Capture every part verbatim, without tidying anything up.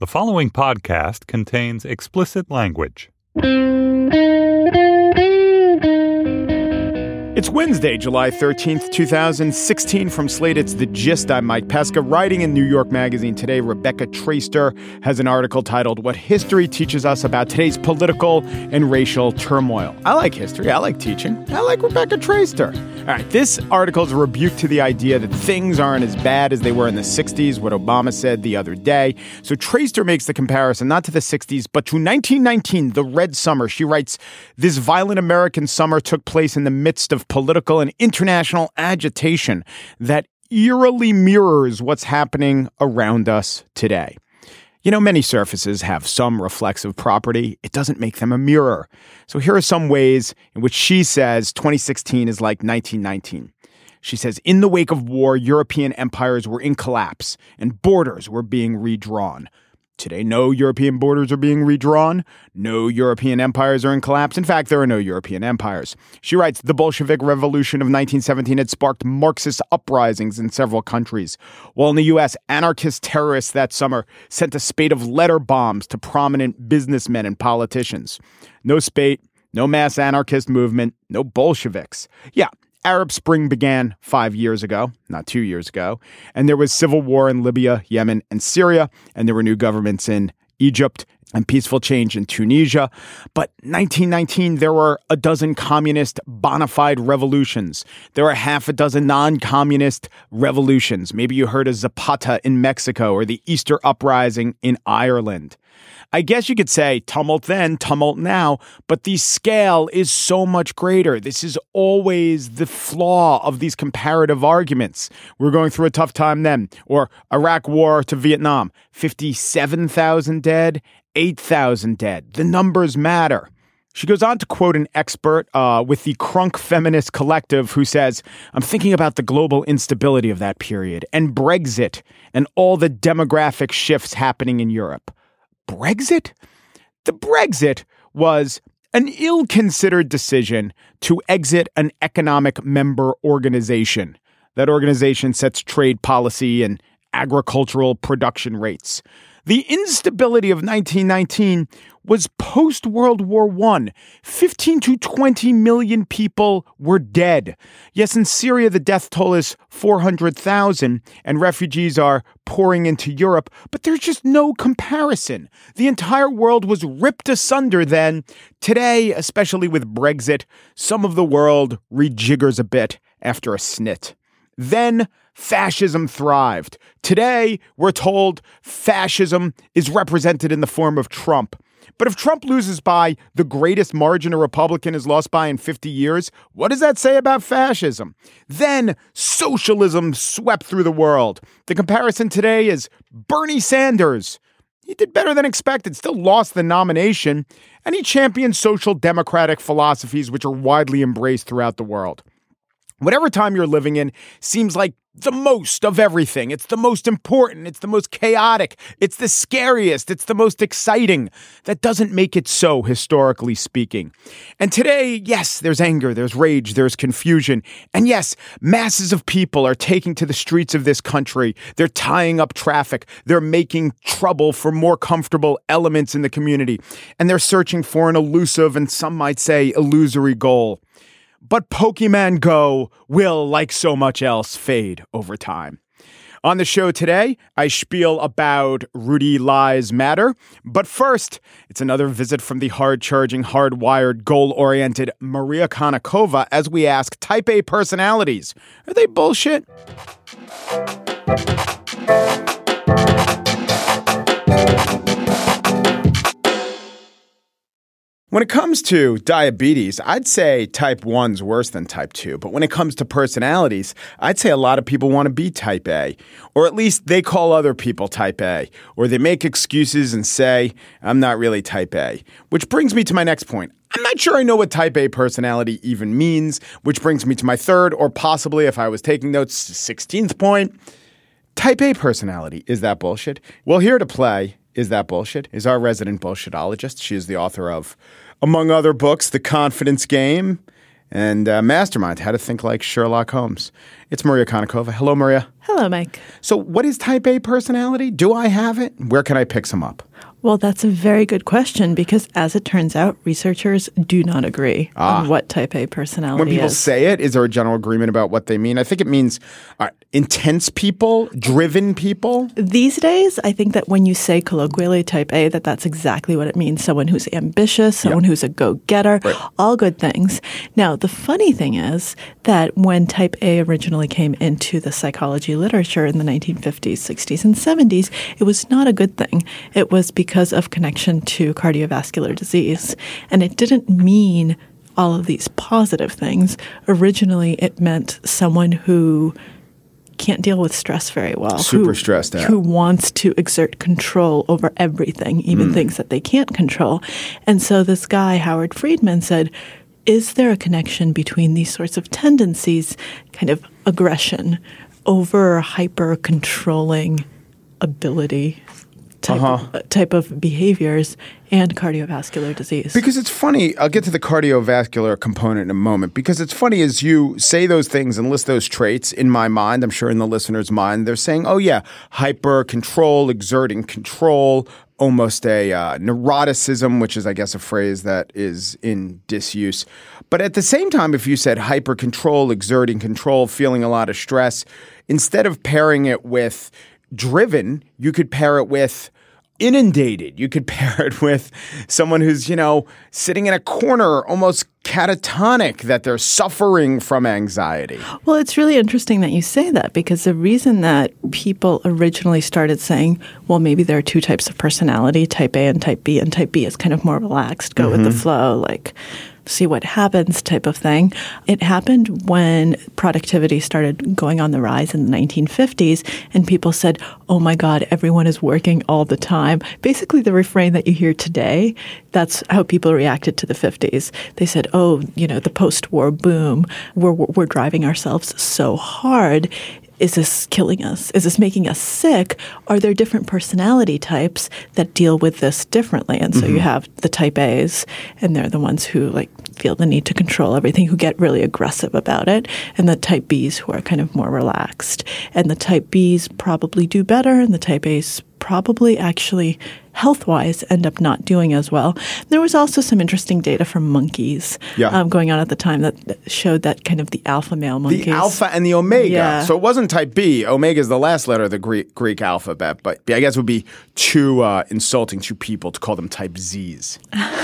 The following podcast contains explicit language. It's Wednesday, July thirteenth, twenty sixteen. From Slate, it's The Gist. I'm Mike Pesca. Writing in New York Magazine today, Rebecca Traister has an article titled, What History Teaches Us About Today's Political and Racial Turmoil. I like history. I like teaching. I like Rebecca Traister. All right, this article is a rebuke to the idea that things aren't as bad as they were in the sixties, what Obama said the other day. So Traister makes the comparison not to the sixties, but to nineteen nineteen, the Red Summer. She writes, this violent American summer took place in the midst of political and international agitation that eerily mirrors what's happening around us today. You know, many surfaces have some reflexive property. It doesn't make them a mirror. So here are some ways in which she says twenty sixteen is like nineteen nineteen. She says, in the wake of war, European empires were in collapse and borders were being redrawn. Today, no European borders are being redrawn. No European empires are in collapse. In fact, there are no European empires. She writes, the Bolshevik Revolution of nineteen seventeen had sparked Marxist uprisings in several countries. While in the U S, anarchist terrorists that summer sent a spate of letter bombs to prominent businessmen and politicians. No spate, no mass anarchist movement, no Bolsheviks. Yeah. Arab Spring began five years ago, not two years ago, and there was civil war in Libya, Yemen, and Syria, and there were new governments in Egypt and peaceful change in Tunisia. But nineteen nineteen, there were a dozen communist bona fide revolutions. There were half a dozen non-communist revolutions. Maybe you heard of Zapata in Mexico or the Easter Uprising in Ireland. I guess you could say tumult then, tumult now, but the scale is so much greater. This is always the flaw of these comparative arguments. We're going through a tough time then. Or Iraq war to Vietnam, fifty-seven thousand dead, eight thousand dead. The numbers matter. She goes on to quote an expert uh, with the Crunk Feminist Collective who says, I'm thinking about the global instability of that period and Brexit and all the demographic shifts happening in Europe. Brexit? The Brexit was an ill-considered decision to exit an economic member organization. That organization sets trade policy and agricultural production rates. The instability of nineteen nineteen was post-World War One. fifteen to twenty million people were dead. Yes, in Syria, the death toll is four hundred thousand, and refugees are pouring into Europe, but there's just no comparison. The entire world was ripped asunder then. Today, especially with Brexit, some of the world rejiggers a bit after a snit. Then fascism thrived. Today, we're told fascism is represented in the form of Trump. But if Trump loses by the greatest margin a Republican has lost by in fifty years, what does that say about fascism? Then socialism swept through the world. The comparison today is Bernie Sanders. He did better than expected, still lost the nomination, and he championed social democratic philosophies which are widely embraced throughout the world. Whatever time you're living in seems like the most of everything. It's the most important. It's the most chaotic. It's the scariest. It's the most exciting. That doesn't make it so, historically speaking. And today, yes, there's anger, there's rage, there's confusion. And yes, masses of people are taking to the streets of this country. They're tying up traffic. They're making trouble for more comfortable elements in the community. And they're searching for an elusive and some might say illusory goal. But Pokemon Go will, like so much else, fade over time. On the show today, I spiel about Rudy Lies Matter. But first, it's another visit from the hard-charging, hard-wired, goal-oriented Maria Konnikova as we ask Type A personalities, are they bullshit? When it comes to diabetes, I'd say type one's worse than type two. But when it comes to personalities, I'd say a lot of people want to be type A. Or at least they call other people type A. Or they make excuses and say, I'm not really type A. Which brings me to my next point. I'm not sure I know what type A personality even means. Which brings me to my third, or possibly, if I was taking notes, sixteenth point. Type A personality. Is that bullshit? Well, here to play Is That Bullshit? is our resident bullshitologist. She is the author of, among other books, The Confidence Game and uh, mastermind how to think like Sherlock Holmes. It's Maria Konnikova. Hello, Maria. Hello, Mike. So what is type A personality? Do I have it? Where can I pick some up? Well, that's a very good question because, as it turns out, researchers do not agree ah. on what type A personality is. When people is. say it, is there a general agreement about what they mean? I think it means uh, intense people, driven people. These days, I think that when you say colloquially type A, that that's exactly what it means. Someone who's ambitious, someone yeah. who's a go-getter, right. all good things. Now, the funny thing is that when type A originally came into the psychology literature in the nineteen fifties, sixties, and seventies, it was not a good thing. It was because because of connection to cardiovascular disease. And it didn't mean all of these positive things. Originally, it meant someone who can't deal with stress very well. Super who, stressed out. Who wants to exert control over everything, even mm. things that they can't control. And so this guy, Howard Friedman, said, is there a connection between these sorts of tendencies, kind of aggression, over hyper-controlling ability, Type, uh-huh. of, type of behaviors and cardiovascular disease? Because it's funny, I'll get to the cardiovascular component in a moment, because it's funny as you say those things and list those traits, in my mind, I'm sure in the listener's mind, they're saying, oh yeah, hyper control, exerting control, almost a uh, neuroticism, which is, I guess, a phrase that is in disuse. But at the same time, if you said hyper control, exerting control, feeling a lot of stress, instead of pairing it with driven, you could pair it with inundated. You could pair it with someone who's, you know, sitting in a corner, almost catatonic, that they're suffering from anxiety. Well, it's really interesting that you say that, because the reason that people originally started saying, well, maybe there are two types of personality, type A and type B, and type B is kind of more relaxed, go mm-hmm. with the flow, like see what happens type of thing. It happened when productivity started going on the rise in the nineteen fifties, and people said, oh my God, everyone is working all the time. Basically, the refrain that you hear today, that's how people reacted to the fifties. They said, oh, you know, the post-war boom, we're, we're driving ourselves so hard. Is this killing us? Is this making us sick? Are there different personality types that deal with this differently? And so mm-hmm. you have the type A's, and they're the ones who like feel the need to control everything, who get really aggressive about it, and the type B's who are kind of more relaxed. And the type B's probably do better, and the type A's probably actually health-wise end up not doing as well. There was also some interesting data from monkeys yeah. um, going on at the time that showed that kind of the alpha male monkeys. The alpha and the omega. Yeah. So it wasn't type B. Omega is the last letter of the Greek, Greek alphabet, but I guess it would be too uh, insulting to people to call them type Z's.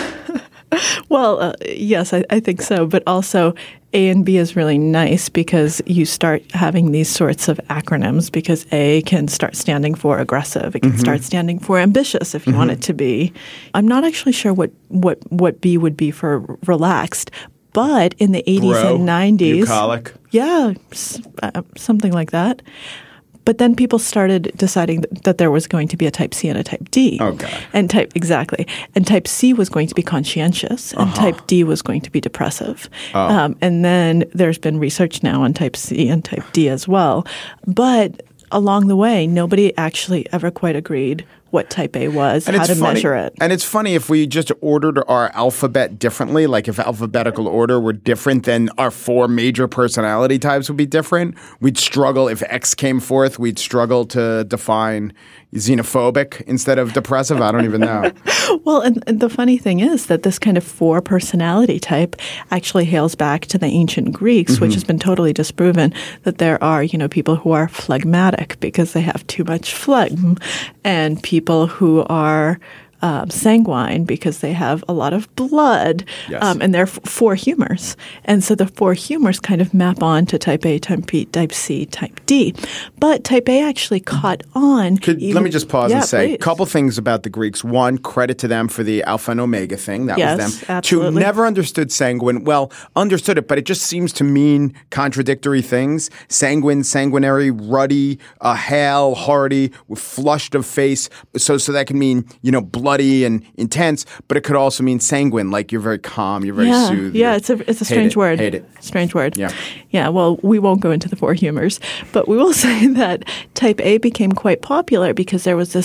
Well, uh, yes, I, I think so. But also A and B is really nice because you start having these sorts of acronyms, because A can start standing for aggressive. It can mm-hmm. start standing for ambitious if you mm-hmm. want it to be. I'm not actually sure what, what, what B would be for relaxed. But in the eighties Bro, and nineties. Bucolic. Yeah, uh, something like that. But then people started deciding that, that there was going to be a type C and a type D. Oh, God. And type, exactly. And type C was going to be conscientious, and uh-huh. type D was going to be depressive. Oh. Um, and then there's been research now on type C and type D as well. But along the way, nobody actually ever quite agreed what type A was, and how to funny, measure it. And it's funny, if we just ordered our alphabet differently, like if alphabetical order were different, then our four major personality types would be different. We'd struggle, if X came forth, we'd struggle to define xenophobic instead of depressive. I don't even know. Well, and, and the funny thing is that this kind of four personality type actually hails back to the ancient Greeks, mm-hmm. which has been totally disproven, that there are, you know, people who are phlegmatic because they have too much phlegm, and people who are Um, sanguine because they have a lot of blood, yes. um, and they're f- four humors. And so the four humors kind of map on to type A, type B, type C, type D. But type A actually caught on. Could, even, let me just pause yeah, and say please. a couple things about the Greeks. One, credit to them for the alpha and omega thing. That yes, was them. Absolutely. Two, never understood sanguine. Well, understood it, but it just seems to mean contradictory things. Sanguine, sanguinary, ruddy, uh, hale, hardy, with flushed of face. So, so that can mean, you know, blood. Bloody and intense, but it could also mean sanguine, like you're very calm, you're very yeah, soothed. Yeah, it's a it's a strange it, word. Hate it. Strange word. Yeah. Yeah, well, we won't go into the four humors, but we will say that type A became quite popular because there was this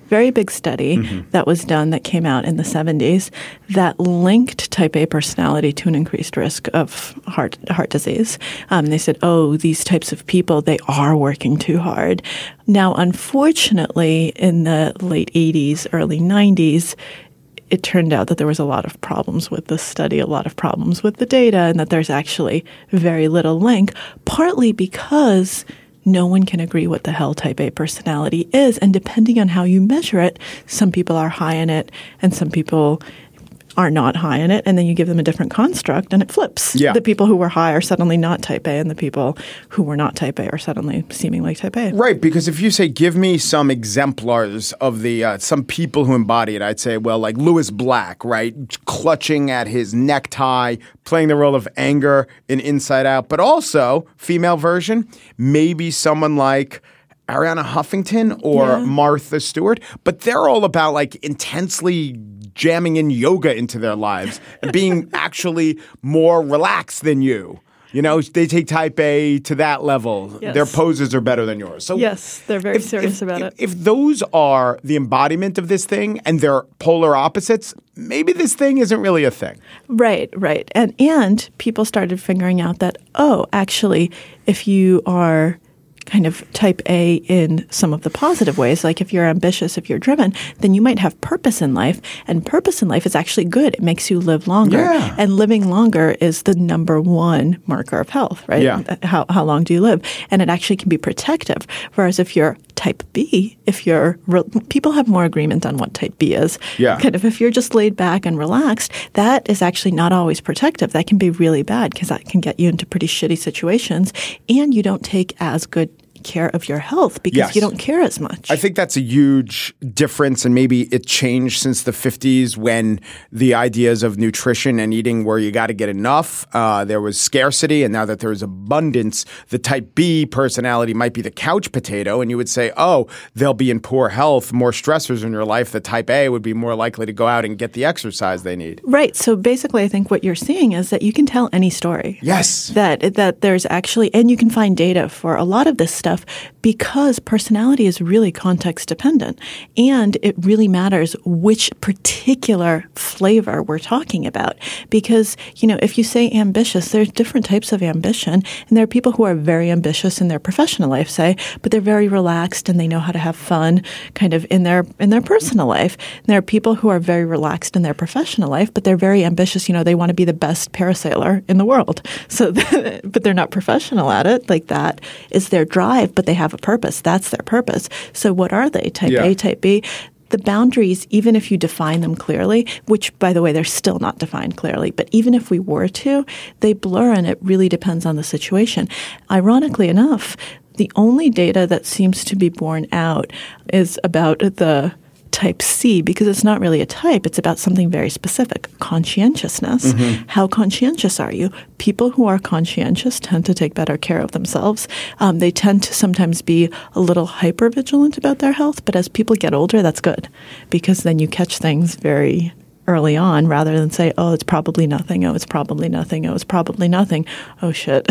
very big study mm-hmm. that was done that came out in the seventies that linked type A personality to an increased risk of heart heart disease. Um, they said, oh, these types of people, they are working too hard. Now, unfortunately, in the late eighties, early nineties, it turned out that there was a lot of problems with this study, a lot of problems with the data, and that there's actually very little link, partly because no one can agree what the hell type A personality is. And depending on how you measure it, some people are high in it and some people are not high in it. And then you give them a different construct and it flips. Yeah. The people who were high are suddenly not type A and the people who were not type A are suddenly seeming like type A. Right. Because if you say, give me some exemplars of the uh, some people who embody it, I'd say, well, like Lewis Black, right? Clutching at his necktie, playing the role of anger in Inside Out, but also female version, maybe someone like Arianna Huffington or yeah. Martha Stewart, but they're all about like intensely jamming in yoga into their lives and being actually more relaxed than you. You know, they take type A to that level. Yes. Their poses are better than yours. So yes, they're very if, serious if, about if, it. If those are the embodiment of this thing and they're polar opposites, maybe this thing isn't really a thing. Right, right. And and people started figuring out that, oh, actually, if you are kind of type A in some of the positive ways, like if you're ambitious, if you're driven, then you might have purpose in life. And purpose in life is actually good. It makes you live longer. Yeah. And living longer is the number one marker of health, right? Yeah. How, how long do you live? And it actually can be protective. Whereas if you're type B, if you're re- people have more agreement on what type B is. Yeah. Kind of if you're just laid back and relaxed, that is actually not always protective. That can be really bad because that can get you into pretty shitty situations, and you don't take as good care of your health because yes. you don't care as much. I think that's a huge difference, and maybe it changed since the fifties when the ideas of nutrition and eating where you got to get enough, uh, there was scarcity, and now that there's abundance, the type B personality might be the couch potato, and you would say, oh, they'll be in poor health, more stressors in your life. The type A would be more likely to go out and get the exercise they need. Right. So basically, I think what you're seeing is that you can tell any story. Yes. That that there's actually, and you can find data for a lot of this stuff because personality is really context dependent, and it really matters which particular flavor we're talking about. Because, you know, if you say ambitious, there's different types of ambition, and there are people who are very ambitious in their professional life, say, but they're very relaxed and they know how to have fun kind of in their in their personal life. And there are people who are very relaxed in their professional life, but they're very ambitious. You know, they want to be the best parasailer in the world. So, but they're not professional at it. Like that is their drive. But they have a purpose. That's their purpose. So what are they? Type yeah. A, type B? The boundaries, even if you define them clearly, which, by the way, they're still not defined clearly, but even if we were to, they blur, and it really depends on the situation. Ironically enough, the only data that seems to be borne out is about the type C, because it's not really a type. It's about something very specific, conscientiousness. Mm-hmm. How conscientious are you? People who are conscientious tend to take better care of themselves. Um, they tend to sometimes be a little hypervigilant about their health, but as people get older, that's good because then you catch things very early on rather than say, oh, it's probably nothing. Oh, it's probably nothing. Oh, it's probably nothing. Oh, shit.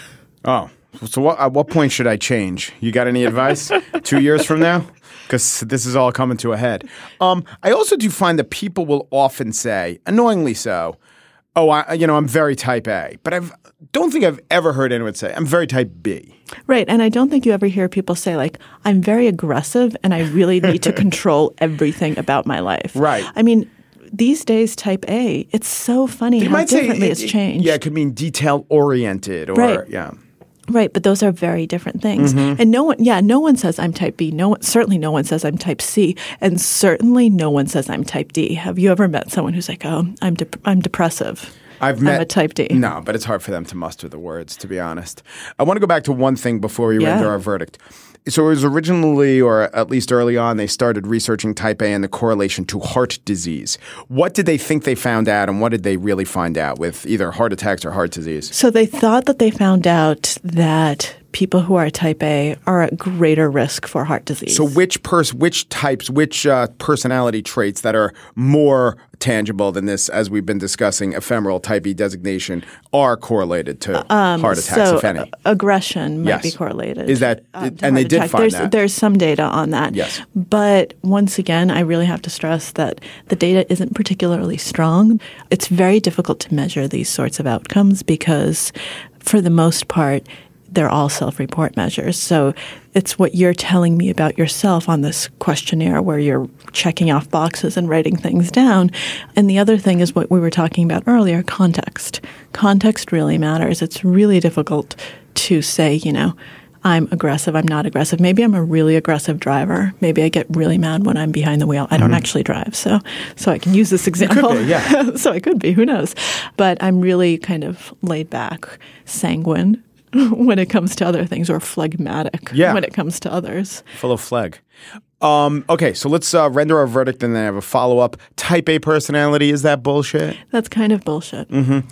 Oh, so what, at what point should I change? You got any advice? Two years from now? Because this is all coming to a head. Um, I also do find that people will often say, annoyingly so, oh, I, you know, I'm very type A. But I don't think I've ever heard anyone say, I'm very type B. Right. And I don't think you ever hear people say, like, I'm very aggressive and I really need to control everything about my life. Right. I mean, these days, type A, it's so funny They how might say differently it- it's it- changed. Yeah, it could mean detail-oriented or, Right. yeah. Right, but those are very different things. Mm-hmm. And no one, yeah, no one says I'm type B. No one, certainly no one says I'm type C, and certainly no one says I'm type D. Have you ever met someone who's like, "Oh, I'm dep- I'm depressive"? I've I'm met a type D. No, but it's hard for them to muster the words, to be honest. I want to go back to one thing before we Yeah. render our verdict. So it was originally, or at least early on, they started researching type A and the correlation to heart disease. What did they think they found out, and what did they really find out with either heart attacks or heart disease? So they thought that they found out that people who are type A are at greater risk for heart disease. So which pers- which types, which uh, personality traits that are more tangible than this, as we've been discussing, ephemeral type E designation, are correlated to um, heart attacks, so if any? Uh, aggression might yes. be correlated. Is that, um, and they did attack. find there's, that. There's some data on that. Yes. But once again, I really have to stress that the data isn't particularly strong. It's very difficult to measure these sorts of outcomes because, for the most part, they're all self-report measures. So it's what you're telling me about yourself on this questionnaire where you're checking off boxes and writing things down. And the other thing is what we were talking about earlier, context. Context really matters. It's really difficult to say, you know, I'm aggressive, I'm not aggressive. Maybe I'm a really aggressive driver. Maybe I get really mad when I'm behind the wheel. I don't mm-hmm. actually drive, so so I can use this example. You could be, yeah. So I could be, who knows? But I'm really kind of laid back, sanguine when it comes to other things, or phlegmatic yeah. when it comes to others. Full of phleg. Um, okay, so let's uh, render our verdict and then I have a follow-up. Type A personality, is that bullshit? That's kind of bullshit. Mm-hmm.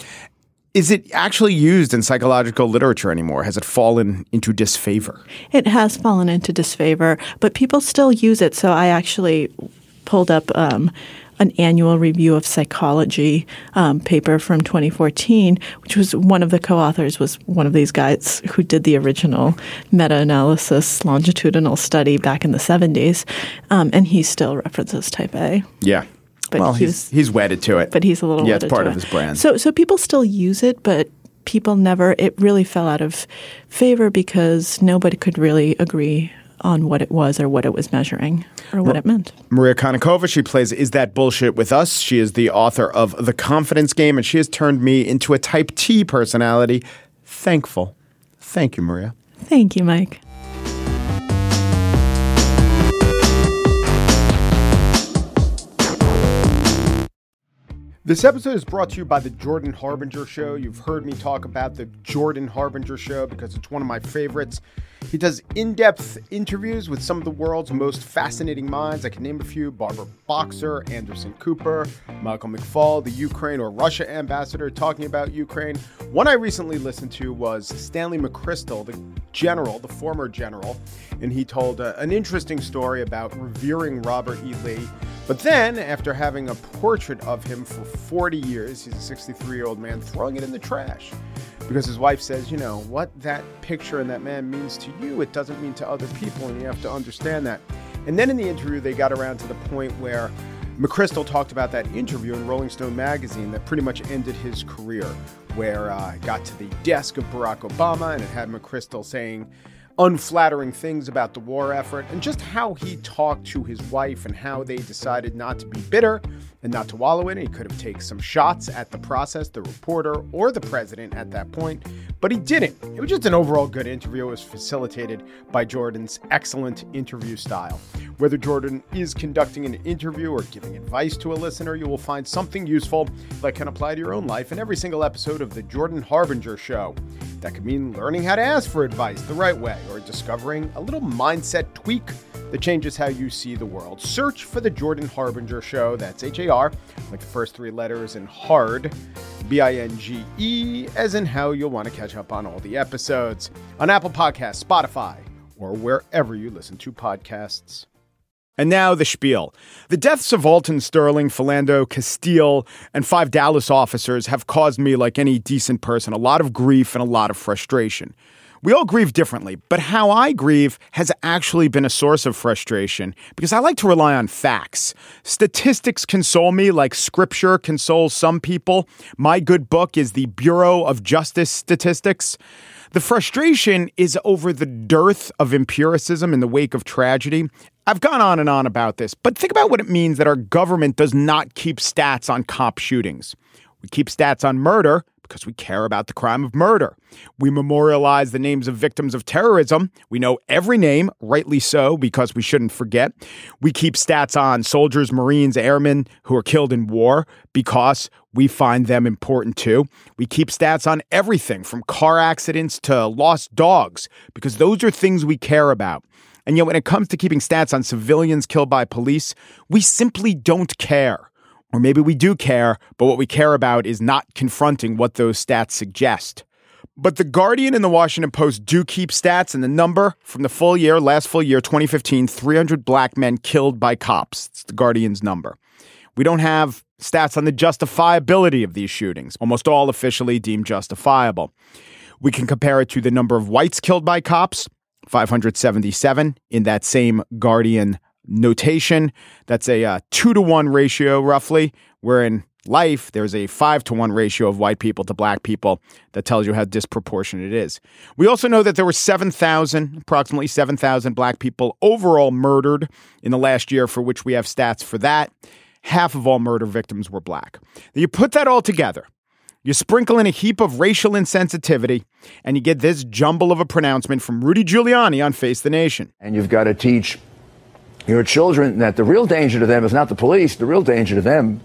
Is it actually used in psychological literature anymore? Has it fallen into disfavor? It has fallen into disfavor, but people still use it. So I actually pulled up um, an annual review of psychology um, paper from twenty fourteen, which was one of the co-authors was one of these guys who did the original meta-analysis longitudinal study back in the seventies, um, and he still references type A. Yeah. But well, he he's, was, he's wedded to it. But he's a little yeah, wedded it's part to of it. his brand. So, so people still use it, but people never, it really fell out of favor because nobody could really agree on what it was or what it was measuring or what Ma- it meant. Maria Konnikova, she plays Is That Bullshit with us. She is the author of The Confidence Game, and she has turned me into a type T personality. Thankful. Thank you, Maria. Thank you, Mike. This episode is brought to you by the Jordan Harbinger Show. You've heard me talk about the Jordan Harbinger Show because it's one of my favorites. He does in-depth interviews with some of the world's most fascinating minds. I can name a few: Barbara Boxer, Anderson Cooper, Michael McFaul, the Ukraine or Russia ambassador talking about Ukraine. One I recently listened to was Stanley McChrystal, the general, the former general, and he told uh, an interesting story about revering Robert E. Lee. But then, after having a portrait of him for forty years, he's a sixty-three-year-old man, throwing it in the trash. Because his wife says, you know, what that picture and that man means to you, it doesn't mean to other people, and you have to understand that. And then in the interview, they got around to the point where McChrystal talked about that interview in Rolling Stone magazine that pretty much ended his career, where uh, it got to the desk of Barack Obama, and it had McChrystal saying unflattering things about the war effort, and just how he talked to his wife and how they decided not to be bitter and not to wallow in it. He could have taken some shots at the process, the reporter, or the president at that point, but he didn't. It was just an overall good interview. It was facilitated by Jordan's excellent interview style. Whether Jordan is conducting an interview or giving advice to a listener, you will find something useful that can apply to your own life in every single episode of The Jordan Harbinger Show. That could mean learning how to ask for advice the right way, or discovering a little mindset tweak that changes how you see the world. Search for The Jordan Harbinger Show. That's H A R, like the first three letters, and hard, B I N G E, as in how you'll want to catch up on all the episodes on Apple Podcasts, Spotify, or wherever you listen to podcasts. And now the spiel. The deaths of Alton Sterling, Philando Castile, and five Dallas officers have caused me, like any decent person, a lot of grief and a lot of frustration. We all grieve differently, but how I grieve has actually been a source of frustration because I like to rely on facts. Statistics console me like scripture consoles some people. My good book is the Bureau of Justice Statistics. The frustration is over the dearth of empiricism in the wake of tragedy. I've gone on and on about this, but think about what it means that our government does not keep stats on cop shootings. We keep stats on murder because we care about the crime of murder. We memorialize the names of victims of terrorism. We know every name, rightly so, because we shouldn't forget. We keep stats on soldiers, Marines, airmen who are killed in war because we find them important too. We keep stats on everything from car accidents to lost dogs because those are things we care about. And yet when it comes to keeping stats on civilians killed by police, we simply don't care. Or maybe we do care, but what we care about is not confronting what those stats suggest. But The Guardian and The Washington Post do keep stats, and the number from the full year, last full year, twenty fifteen, three hundred black men killed by cops. It's The Guardian's number. We don't have stats on the justifiability of these shootings, almost all officially deemed justifiable. We can compare it to the number of whites killed by cops, five hundred seventy-seven in that same Guardian notation. That's a uh, two to one ratio, roughly, where in life, there's a five to one ratio of white people to black people that tells you how disproportionate it is. We also know that there were seven thousand, approximately seven thousand black people overall murdered in the last year, for which we have stats for that. Half of all murder victims were black. You put that all together, you sprinkle in a heap of racial insensitivity, and you get this jumble of a pronouncement from Rudy Giuliani on Face the Nation. And you've got to teach your children that the real danger to them is not the police. The real danger to them,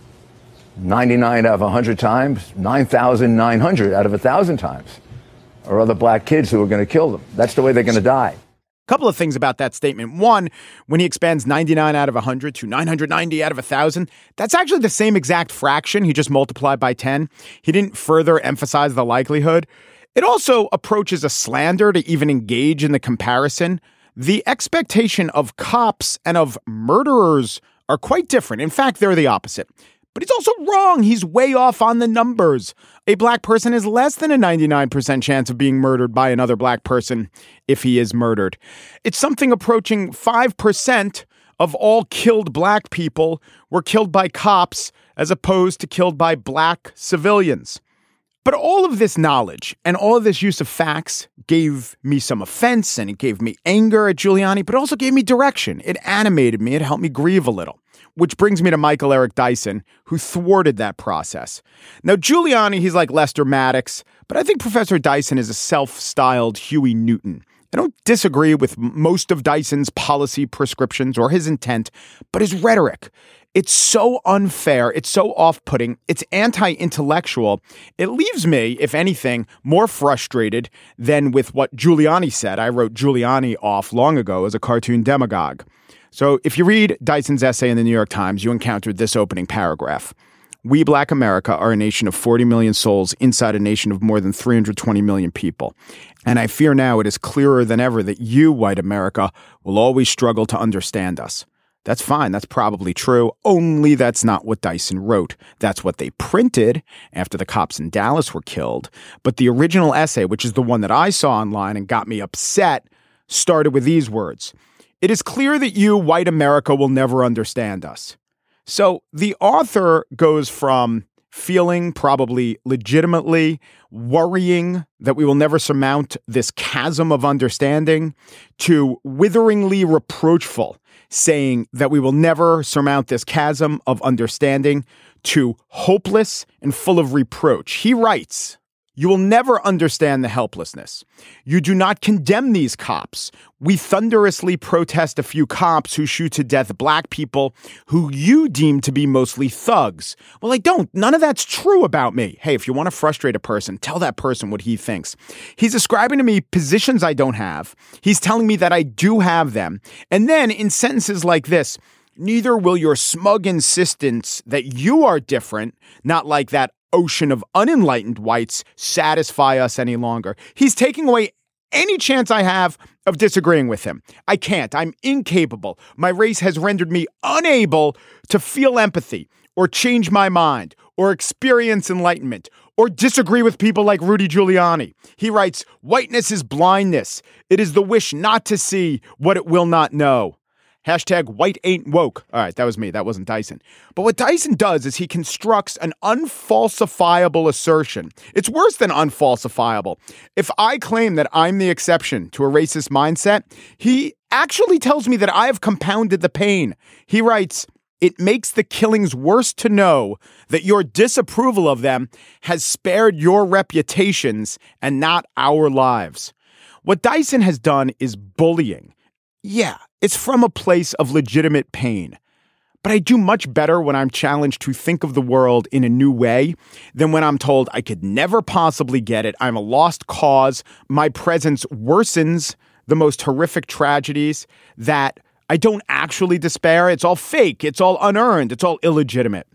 ninety-nine out of one hundred times, nine thousand nine hundred out of one thousand times, are other black kids who are going to kill them. That's the way they're going to die. Couple of things about that statement. One, when he expands ninety-nine out of one hundred to nine hundred ninety out of one thousand, that's actually the same exact fraction. He just multiplied by ten. He didn't further emphasize the likelihood. It also approaches a slander to even engage in the comparison. The expectation of cops and of murderers are quite different. In fact, they're the opposite. But he's also wrong. He's way off on the numbers. A black person has less than a ninety-nine percent chance of being murdered by another black person if he is murdered. It's something approaching five percent of all killed black people were killed by cops as opposed to killed by black civilians. But all of this knowledge and all of this use of facts gave me some offense, and it gave me anger at Giuliani, but also gave me direction. It animated me. It helped me grieve a little. Which brings me to Michael Eric Dyson, who thwarted that process. Now, Giuliani, he's like Lester Maddox, but I think Professor Dyson is a self-styled Huey Newton. I don't disagree with most of Dyson's policy prescriptions or his intent, but his rhetoric, it's so unfair, it's so off-putting, it's anti-intellectual. It leaves me, if anything, more frustrated than with what Giuliani said. I wrote Giuliani off long ago as a cartoon demagogue. So if you read Dyson's essay in the New York Times, you encountered this opening paragraph. We, Black America, are a nation of forty million souls inside a nation of more than three hundred twenty million people. And I fear now it is clearer than ever that you, white America, will always struggle to understand us. That's fine. That's probably true. Only that's not what Dyson wrote. That's what they printed after the cops in Dallas were killed. But the original essay, which is the one that I saw online and got me upset, started with these words. It is clear that you, white America, will never understand us. So the author goes from feeling probably legitimately worrying that we will never surmount this chasm of understanding to witheringly reproachful, saying that we will never surmount this chasm of understanding to hopeless and full of reproach. He writes, you will never understand the helplessness. You do not condemn these cops. We thunderously protest a few cops who shoot to death black people who you deem to be mostly thugs. Well, I don't. None of that's true about me. Hey, if you want to frustrate a person, tell that person what he thinks. He's ascribing to me positions I don't have. He's telling me that I do have them. And then in sentences like this, neither will your smug insistence that you are different, not like that ocean of unenlightened whites, satisfy us any longer. He's taking away any chance I have of disagreeing with him. I can't. I'm incapable. My race has rendered me unable to feel empathy or change my mind or experience enlightenment or disagree with people like Rudy Giuliani. He writes, whiteness is blindness. It is the wish not to see what it will not know. Hashtag white ain't woke. All right, that was me. That wasn't Dyson. But what Dyson does is he constructs an unfalsifiable assertion. It's worse than unfalsifiable. If I claim that I'm the exception to a racist mindset, he actually tells me that I have compounded the pain. He writes, it makes the killings worse to know that your disapproval of them has spared your reputations and not our lives. What Dyson has done is bullying. Yeah, it's from a place of legitimate pain. But I do much better when I'm challenged to think of the world in a new way than when I'm told I could never possibly get it. I'm a lost cause. My presence worsens the most horrific tragedies, that I don't actually despair. It's all fake. It's all unearned. It's all illegitimate.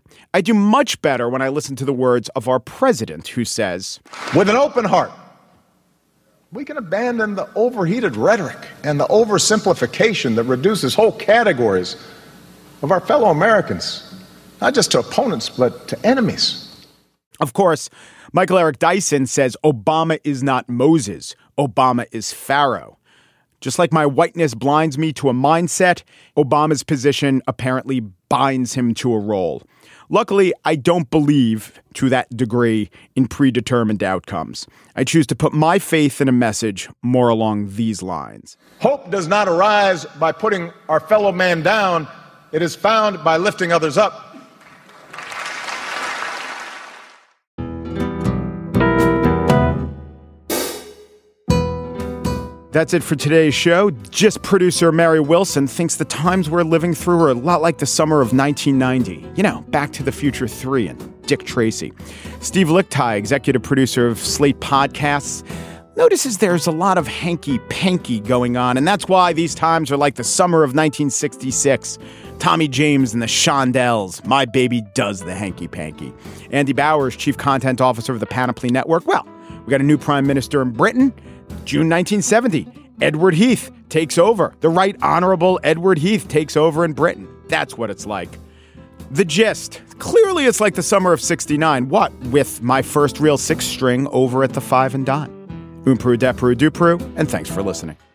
I do much better when I listen to the words of our president, who says, with an open heart, we can abandon the overheated rhetoric and the oversimplification that reduces whole categories of our fellow Americans, not just to opponents, but to enemies. Of course, Michael Eric Dyson says Obama is not Moses. Obama is Pharaoh. Just like my whiteness blinds me to a mindset, Obama's position apparently binds him to a role. Luckily, I don't believe to that degree in predetermined outcomes. I choose to put my faith in a message more along these lines. Hope does not arise by putting our fellow man down. It is found by lifting others up. That's it for today's show. Just producer Mary Wilson thinks the times we're living through are a lot like the summer of nineteen ninety. You know, Back to the Future three and Dick Tracy. Steve Lickteig, executive producer of Slate Podcasts, notices there's a lot of hanky-panky going on, and that's why these times are like the summer of nineteen sixty-six. Tommy James and the Shondells. My baby does the hanky-panky. Andy Bowers, chief content officer of the Panoply Network. Well, we got a new prime minister in Britain. June nineteen seventy, Edward Heath takes over. The Right Honorable Edward Heath takes over in Britain. That's what it's like. The gist. Clearly, it's like the summer of sixty-nine. What? With my first real six string over at the Five and Dime. Umperu, Deperu, Duperu, and thanks for listening.